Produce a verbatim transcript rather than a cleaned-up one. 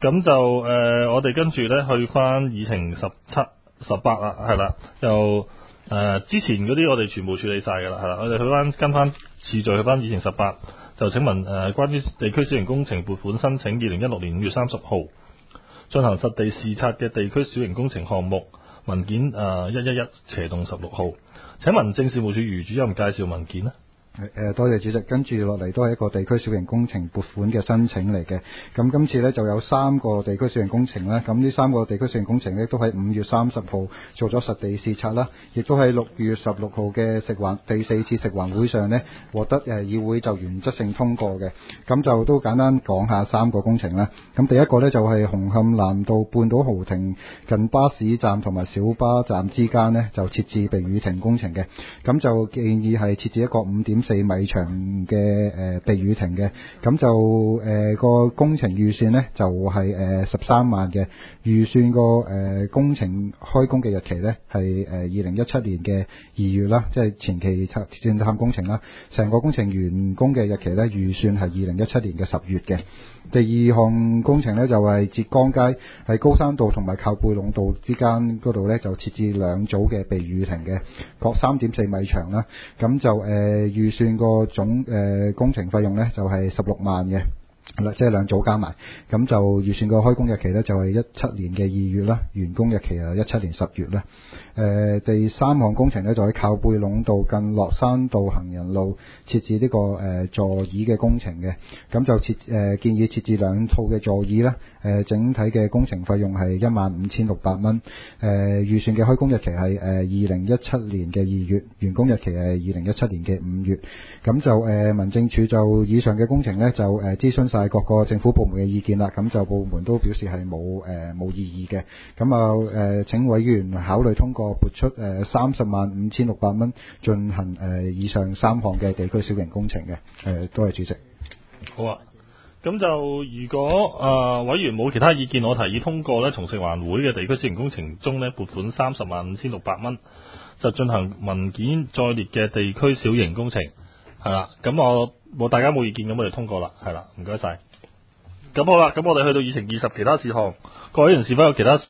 咁就誒、呃，我哋跟住咧去翻議程十七、十八啦，係啦，就誒、呃、之前嗰啲我哋全部處理晒㗎啦，係啦，我哋去翻跟翻次序去翻議程十八，就請問誒、呃、關於地區小型工程撥款申請，二零一六年五月三十號進行實地視察嘅地區小型工程項目文件誒一一一斜洞十六號，請民政事務處余主任介紹文件呢。 誒、呃，多謝主席。跟住落嚟都係一個地區小型工程撥款嘅申請嚟嘅。咁今次呢就有三個地區小型工程啦。咁呢三個地區小型工程呢都喺五月三十號做咗實地視察啦，亦都喺六月十六號嘅食環第四次食環會上呢獲得誒議會就原則性通過嘅。咁就都簡單講下三個工程啦。咁第一個呢就係、是、紅磡南道半島豪庭近巴士站同埋小巴站之間呢就設置避雨亭工程嘅。咁就建議係設置一個五點四米長嘅誒避雨亭嘅。咁就誒個、呃、工程預算呢就係誒十三萬嘅，預算個誒、呃、工程開工嘅日期呢係誒二零一七年嘅二月啦，即係前期鑽探工程啦。成個工程完工嘅日期呢預算係二零一七年嘅十月嘅。第二項工程呢就係、是、浙江街喺高山道同埋靠背壟道之間嗰度呢就設置兩組嘅避雨亭嘅，各三點四米長啦。咁就誒、呃、預算個總誒、呃、工程費用呢就係十六萬嘅。係啦，即係兩組加埋，咁就預算個開工日期呢，就係一七年嘅二月啦，完工日期啊一七年十月啦。誒、呃，第三項工程呢，就喺靠背壟道近落山道行人路設置呢、這個誒、呃、座椅嘅工程嘅，咁就設誒、呃、建議設置兩套嘅座椅啦。誒、呃，整體嘅工程費用係一萬五千六百蚊。誒、呃，預算嘅開工日期係誒二零一七年嘅二月，完工日期係二零一七年嘅五月。咁就誒、呃、民政處就以上嘅工程呢，就誒諮詢晒各個政府部門嘅意見啦，咁就部門都表示係冇誒冇異議嘅。咁啊誒請委員考慮通過撥出誒三十萬五千六百蚊進行誒、呃、以上三項嘅地區小型工程嘅。誒、呃，多謝主席。 好啊，咁就如果啊、呃、委員冇其他意見，我提議通過咧，從食環會嘅地區小型工程中咧撥款三十萬五千六百蚊，就進行文件載列嘅地區小型工程。係啦，咁我冇大家冇意見，咁我哋通過啦，係啦，唔該晒。咁好啦，咁我哋去到議程二十其他事項，各位人士否有其他